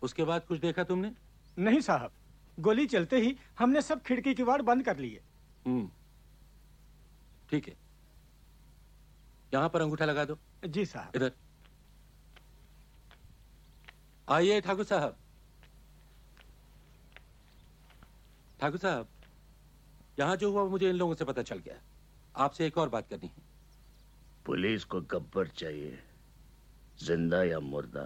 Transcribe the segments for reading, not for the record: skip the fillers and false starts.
उसके बाद कुछ देखा तुमने? नहीं साहब, गोली चलते ही हमने सब खिड़की किवाड़ बंद कर लिए। ठीक है, यहां पर अंगूठा लगा दो। जी साहब। इधर आइए ठाकुर साहब। ठाकुर साहब, यहां जो हुआ मुझे इन लोगों से पता चल गया। आपसे एक और बात करनी है। पुलिस को गब्बर चाहिए, जिंदा या मुर्दा,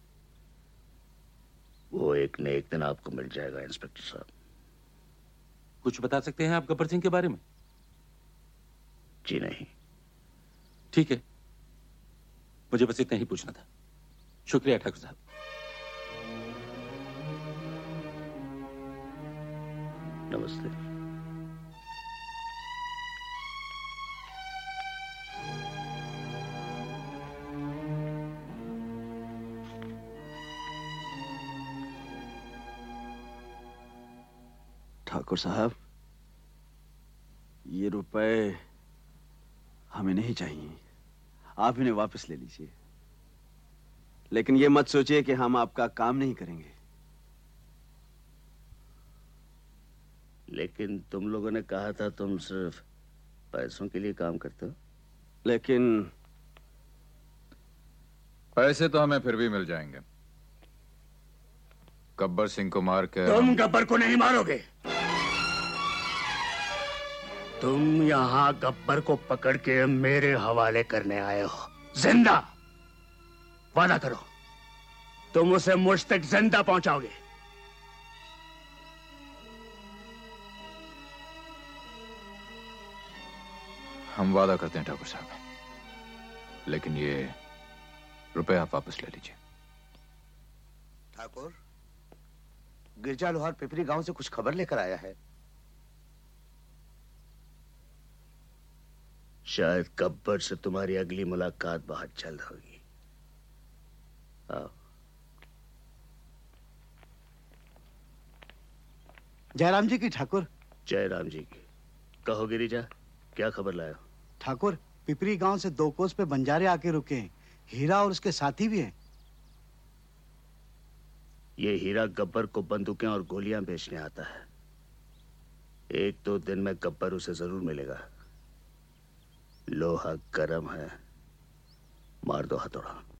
वो एक न एक दिन आपको मिल जाएगा इंस्पेक्टर साहब। कुछ बता सकते हैं आप गब्बर सिंह के बारे में? जी नहीं। ठीक है, मुझे बस इतना ही पूछना था। शुक्रिया ठाकुर साहब। नमस्ते। ठाकुर साहब, ये रुपए हमें नहीं चाहिए, आप इन्हें वापस ले लीजिए। लेकिन ये मत सोचिए कि हम आपका काम नहीं करेंगे। लेकिन तुम लोगों ने कहा था तुम सिर्फ पैसों के लिए काम करते हो। लेकिन पैसे तो हमें फिर भी मिल जाएंगे। गब्बर सिंह को मार के तुम गब्बर को नहीं मारोगे। तुम यहां गब्बर को पकड़ के मेरे हवाले करने आए हो, जिंदा। वादा करो, तुम उसे मुझ तक जिंदा पहुंचाओगे। हम वादा करते हैं ठाकुर साहब, लेकिन ये रुपए आप वापस ले लीजिए। ठाकुर, गिरजा लोहार पिपरी गांव से कुछ खबर लेकर आया है। शायद गब्बर से तुम्हारी अगली मुलाकात बहुत जल्द होगी। आओ। जयराम जी की ठाकुर। जयराम जी की। कहो गिरिजा, क्या खबर लाया? ठाकुर, पिपरी गांव से 2 कोस पे बंजारे आके रुके हैं। हीरा और उसके साथी भी हैं। ये हीरा गब्बर को बंदूकें और गोलियां बेचने आता है। 1-2 दिन में गब्बर उसे जरूर मिलेगा। लोहा गरम है, मार दो हथौड़ा।